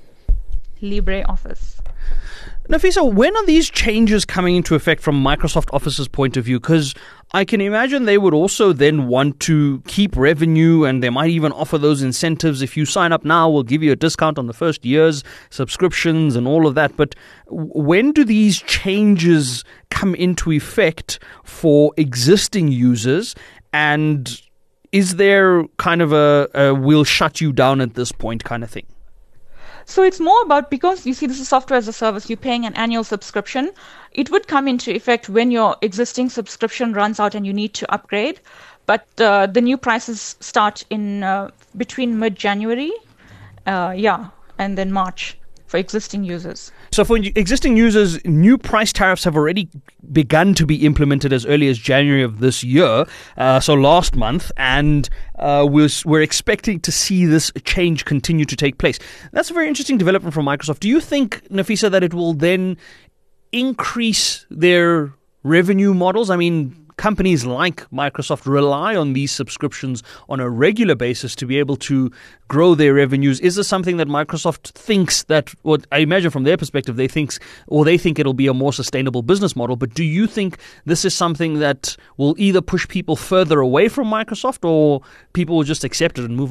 LibreOffice. Nafisa, when are these changes coming into effect from Microsoft Office's point of view? Because I can imagine they would also then want to keep revenue, and they might even offer those incentives. If you sign up now, we'll give you a discount on the first year's subscriptions and all of that. But when do these changes come into effect for existing users? And is there kind of a, a we'll shut you down at this point kind of thing? So it's more about, because you see this is software as a service, you're paying an annual subscription. It would come into effect when your existing subscription runs out and you need to upgrade. But uh, the new prices start in uh, between mid-January, uh, yeah, and then March for existing users. So for existing users, new price tariffs have already begun to be implemented as early as January of this year, uh, so last month, and uh, we're, we're expecting to see this change continue to take place. That's a very interesting development from Microsoft. Do you think, Nafisa, that it will then increase their revenue models? I mean, companies like Microsoft rely on these subscriptions on a regular basis to be able to grow their revenues. Is this something that Microsoft thinks that, what I imagine from their perspective, they thinks, or they think it'll be a more sustainable business model, but do you think this is something that will either push people further away from Microsoft, or people will just accept it and move on?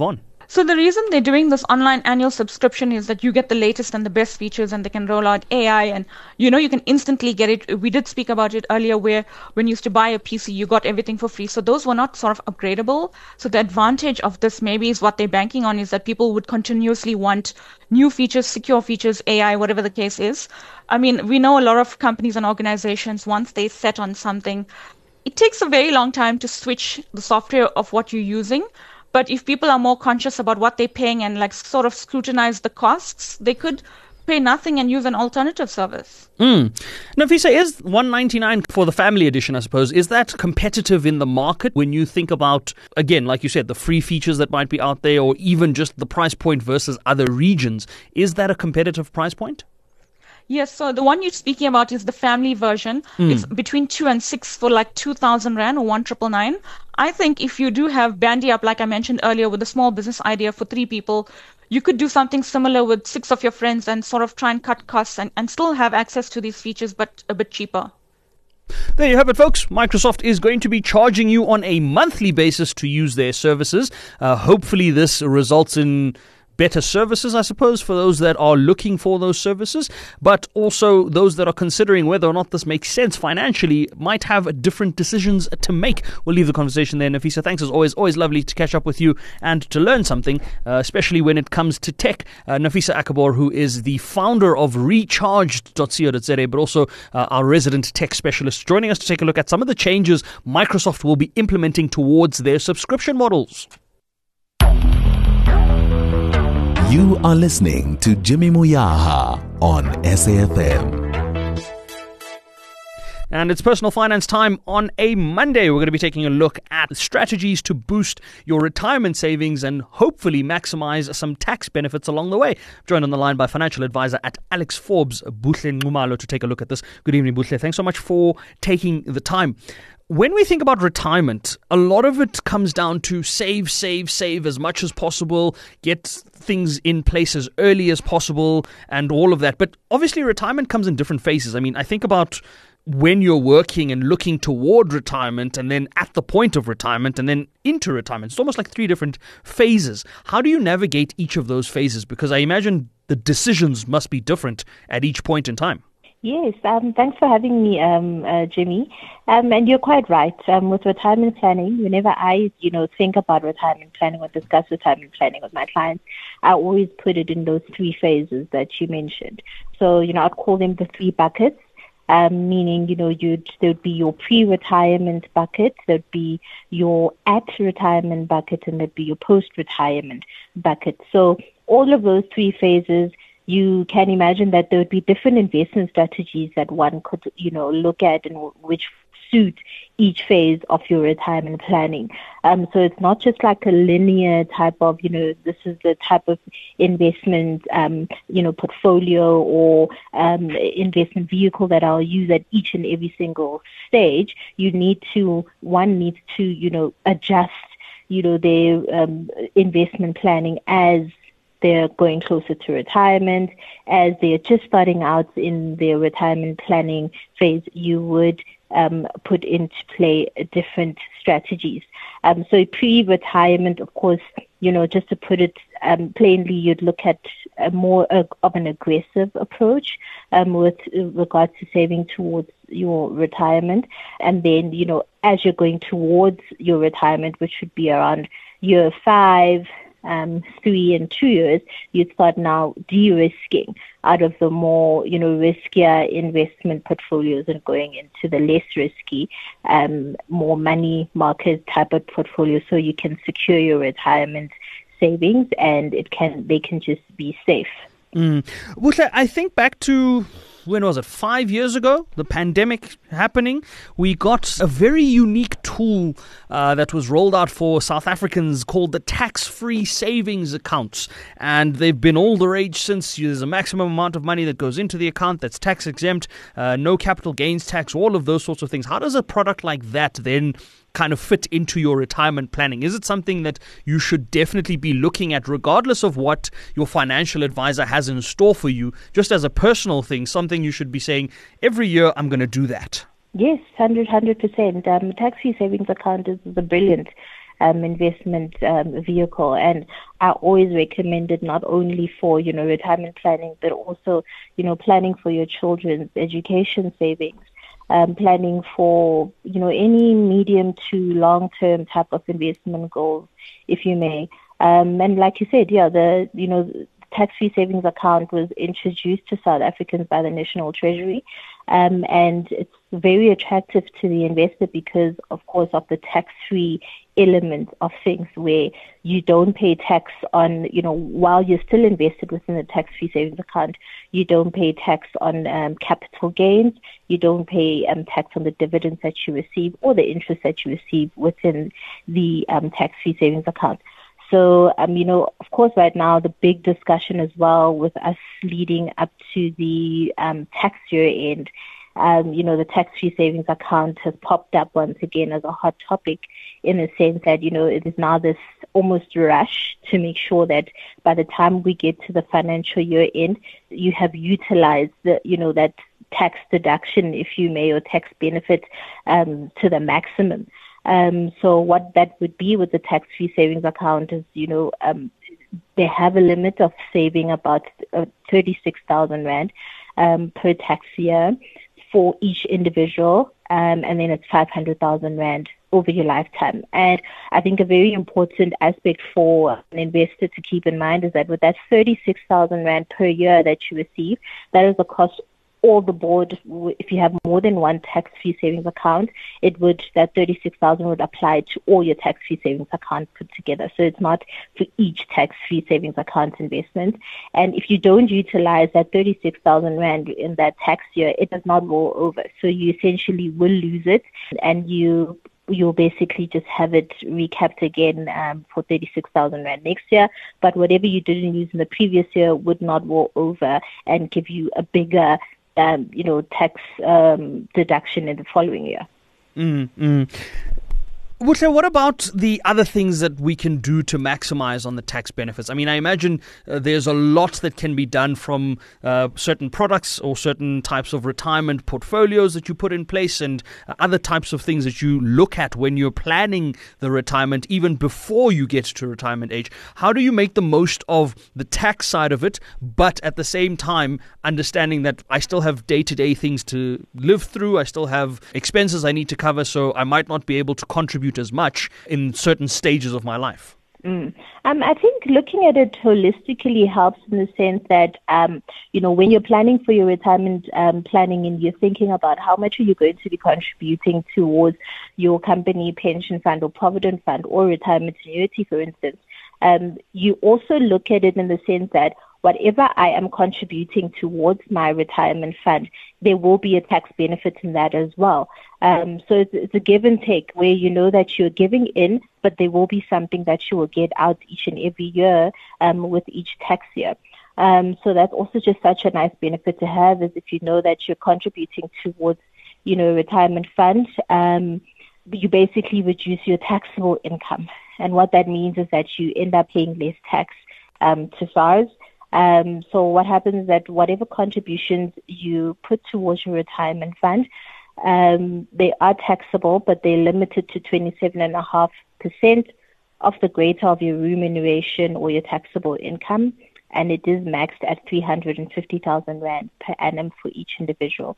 So the reason they're doing this online annual subscription is that you get the latest and the best features, and they can roll out A I, and you know you can instantly get it. We did speak about it earlier, where when you used to buy a P C, you got everything for free. So those were not sort of upgradable. So the advantage of this maybe is what they're banking on is that people would continuously want new features, secure features, A I, whatever the case is. I mean, we know a lot of companies and organizations, once they set on something, it takes a very long time to switch the software of what you're using. But if people are more conscious about what they're paying and like sort of scrutinize the costs, they could pay nothing and use an alternative service. Mm. Nafisa, is one ninety-nine for the family edition, I suppose, is that competitive in the market when you think about, again, like you said, the free features that might be out there, or even just the price point versus other regions? Is that a competitive price point? Yes, so the one you're speaking about is the family version. Mm. It's between two and six for like two thousand Rand or one triple nine. I think if you do have Bandy Up, like I mentioned earlier, with a small business idea for three people, you could do something similar with six of your friends and sort of try and cut costs and, and still have access to these features, but a bit cheaper. There you have it, folks. Microsoft is going to be charging you on a monthly basis to use their services. Uh, hopefully this results in better services, I suppose, for those that are looking for those services, but also those that are considering whether or not this makes sense financially might have different decisions to make. We'll leave the conversation there. Nafisa, thanks as always. Always lovely to catch up with you and to learn something, uh, especially when it comes to tech. Uh, Nafisa Akabor, who is the founder of recharged dot co dot za, but also uh, our resident tech specialist, joining us to take a look at some of the changes Microsoft will be implementing towards their subscription models. You are listening to Jimmy Muyaha on S A F M. And it's personal finance time on a Monday. We're going to be taking a look at strategies to boost your retirement savings and hopefully maximize some tax benefits along the way. Joined on the line by financial advisor at Alex Forbes, Buhle Nxumalo, to take a look at this. Good evening, Buhle. Thanks so much for taking the time. When we think about retirement, a lot of it comes down to save, save, save as much as possible, get things in place as early as possible and all of that. But obviously retirement comes in different phases. I mean, I think about when you're working and looking toward retirement and then at the point of retirement and then into retirement. It's almost like three different phases. How do you navigate each of those phases? Because I imagine the decisions must be different at each point in time. Yes, um, thanks for having me, um, uh, Jimmy. Um, and you're quite right. Um, with retirement planning, whenever I, you know, think about retirement planning or discuss retirement planning with my clients, I always put it in those three phases that you mentioned. So, you know, I'd call them the three buckets. Um, meaning, you know, you'd, there'd be your pre-retirement bucket, there'd be your at-retirement bucket, and there'd be your post-retirement bucket. So all of those three phases, you can imagine that there would be different investment strategies that one could, you know, look at and which suit each phase of your retirement planning. Um, so it's not just like a linear type of, you know, this is the type of investment, um, you know, portfolio or um, investment vehicle that I'll use at each and every single stage. You need to, one needs to, you know, adjust, you know, their um, investment planning as they're going closer to retirement, as they're just starting out in their retirement planning phase. You would um, put into play different strategies. Um, so pre-retirement, of course, you know, just to put it um, plainly, you'd look at a more uh, of an aggressive approach um, with regards to saving towards your retirement. And then, you know, as you're going towards your retirement, which would be around year five, Um, three and two years, you'd start now de-risking out of the more, you know, riskier investment portfolios and going into the less risky, um, more money market type of portfolio, so you can secure your retirement savings and it can they can just be safe. Mm. Buhle, I think back to, when was it, five years ago, the pandemic happening, we got a very unique tool uh, that was rolled out for South Africans called the tax-free savings accounts. And they've been all the rage since. There's a maximum amount of money that goes into the account that's tax exempt, uh, no capital gains tax, all of those sorts of things. How does a product like that then kind of fit into your retirement planning? Is it something that you should definitely be looking at regardless of what your financial advisor has in store for you, just as a personal thing, something you should be saying, every year I'm going to do that? Yes, one hundred percent. Um, tax-free savings account is, is a brilliant um, investment um, vehicle. And I always recommend it not only for, you know, retirement planning, but also, you know, planning for your children's education savings, um, planning for, you know, any medium to long-term type of investment goals, if you may. Um, and like you said, yeah, the, you know, tax-free savings account was introduced to South Africans by the National Treasury, um, and it's very attractive to the investor because, of course, of the tax-free element of things where you don't pay tax on, you know, while you're still invested within the tax-free savings account, you don't pay tax on um, capital gains, you don't pay um, tax on the dividends that you receive or the interest that you receive within the um, tax-free savings account. So, um, you know, of course, right now, the big discussion as well with us leading up to the um, tax year end, um, you know, the tax-free savings account has popped up once again as a hot topic in the sense that, you know, it is now this almost rush to make sure that by the time we get to the financial year end, you have utilized the, you know, that tax deduction, if you may, or tax benefit um, to the maximum. Um, so what that would be with the tax-free savings account is, you know, um, they have a limit of saving about uh, thirty-six thousand rand um, per tax year for each individual, um, and then it's five hundred thousand rand over your lifetime. And I think a very important aspect for an investor to keep in mind is that with that thirty-six thousand rand per year that you receive, that is across all the board. If you have more than one tax-free savings account, it would, that thirty-six thousand would apply to all your tax-free savings accounts put together. So it's not for each tax-free savings account investment. And if you don't utilize that thirty-six thousand rand in that tax year, it does not roll over. So you essentially will lose it, and you you'll basically just have it recapped again um, for thirty-six thousand rand next year. But whatever you didn't use in the previous year would not roll over and give you a bigger Um, you know, tax um, deduction in the following year. Mm-hmm. Wuthle, what about the other things that we can do to maximize on the tax benefits? I mean, I imagine uh, there's a lot that can be done from uh, certain products or certain types of retirement portfolios that you put in place and uh, other types of things that you look at when you're planning the retirement, even before you get to retirement age. How do you make the most of the tax side of it, but at the same time understanding that I still have day-to-day things to live through, I still have expenses I need to cover, so I might not be able to contribute as much in certain stages of my life? Mm. Um, I think looking at it holistically helps in the sense that, um, you know, when you're planning for your retirement um, planning and you're thinking about how much are you going to be contributing towards your company pension fund or provident fund or retirement annuity, for instance, um, you also look at it in the sense that whatever I am contributing towards my retirement fund, there will be a tax benefit in that as well. Um, so it's, it's a give and take where you know that you're giving in, but there will be something that you will get out each and every year um, with each tax year. Um, so that's also just such a nice benefit to have, is if you know that you're contributing towards, you know, retirement fund, um, you basically reduce your taxable income. And what that means is that you end up paying less tax um, to SARS. Um, so what happens is that whatever contributions you put towards your retirement fund, um, they are taxable, but they're limited to twenty-seven point five percent of the greater of your remuneration or your taxable income, and it is maxed at three hundred fifty thousand rand per annum for each individual.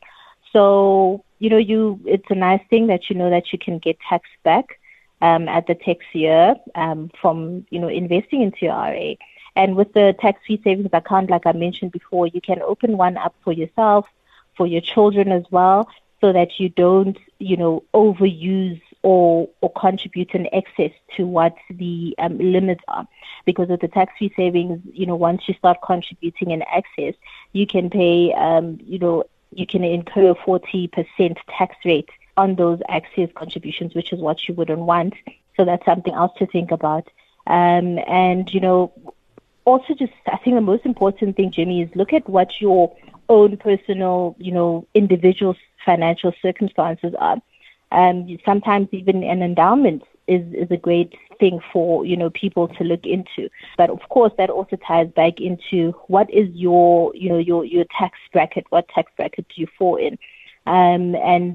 So, you know, you it's a nice thing that you know that you can get tax back um, at the tax year um, from, you know, investing into your R A. And with the tax-free savings account, like I mentioned before, you can open one up for yourself, for your children as well, so that you don't, you know, overuse or or contribute in excess to what the um, limits are. Because with the tax-free savings, you know, once you start contributing in excess, you can pay, um, you know, you can incur a forty percent tax rate on those excess contributions, which is what you wouldn't want. So that's something else to think about. Um, and, you know, also just, I think the most important thing, Jimmy, is look at what your own personal, you know, individual financial circumstances are. Um, sometimes even an endowment is, is a great thing for, you know, people to look into. But of course, that also ties back into what is your, you know, your, your tax bracket, what tax bracket do you fall in? Um, and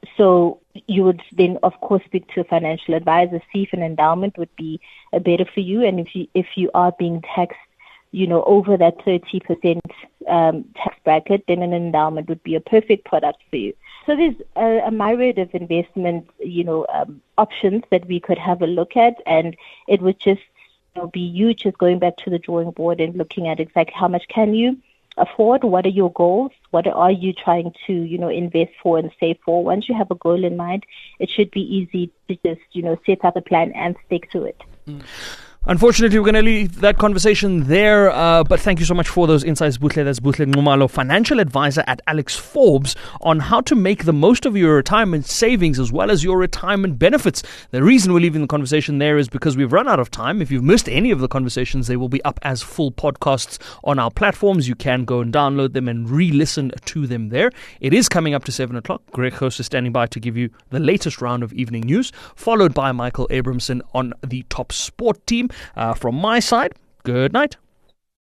so you would then, of course, speak to a financial advisor, see if an endowment would be uh, better for you. And if you if you are being taxed, you know, over that thirty percent um, tax bracket, then an endowment would be a perfect product for you. So there's a, a myriad of investment, you know, um, options that we could have a look at, and it would just you know, be you just going back to the drawing board and looking at exactly how much can you afford, what are your goals, what are you trying to, you know, invest for and save for. Once you have a goal in mind, it should be easy to just, you know, set up a plan and stick to it. Mm. Unfortunately, we're going to leave that conversation there, uh, but thank you so much for those insights, Buhle. That's Buhle Nxumalo, financial advisor at Alex Forbes, on how to make the most of your retirement savings as well as your retirement benefits. The reason we're leaving the conversation there is because we've run out of time. If you've missed any of the conversations, they will be up as full podcasts on our platforms. You can go and download them and re-listen to them there. It is coming up to seven o'clock. Greg Host is standing by to give you the latest round of evening news, followed by Michael Abramson on the Top Sport team. Uh, from my side, good night.